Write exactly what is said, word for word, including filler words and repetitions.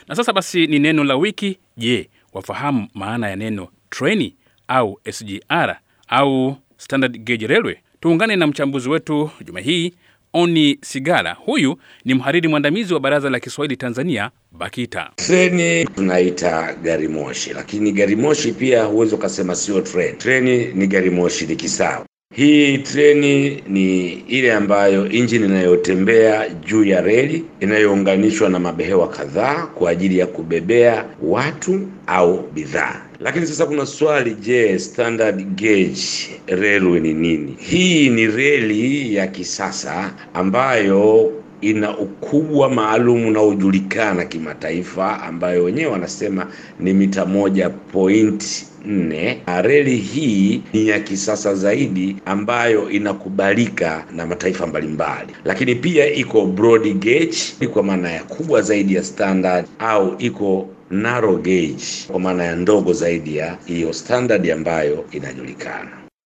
Na sasa basi ni neno la wiki. Je, wafahamu maana ya neno treni au S G R au Standard Gauge Railway? Tuungane na mchambuzi wetu juma hii, Oni Sigala. Huyu ni mhariri mwandamizi wa Baraza la Kiswahili Tanzania, BAKITA. Treni tunaita gari moshi, lakini gari moshi pia huwezi kusema sio treni. Treni ni gari moshi, ni kisawa. Hii treni ni ile ambayo injini inayotembea juu ya reli inayounganishwa na mabehewa kadhaa kwa ajili ya kubebea watu au bidhaa. Lakini sasa kuna swali, je, Standard Gauge Railway ni nini? Hii ni reli ya kisasa ambayo ina ukubwa maalum na ujulikana kimataifa, ambayo wenyewe wanasema ni mita moja point nne. Reli hii ni ya kisasa zaidi ambayo inakubalika na mataifa mbalimbali. Lakini pia iko broad gauge kwa maana ya kubwa zaidi ya standard, au iko narrow gauge kwa maana ya ndogo zaidi ya hiyo standard ambayo inajulikana.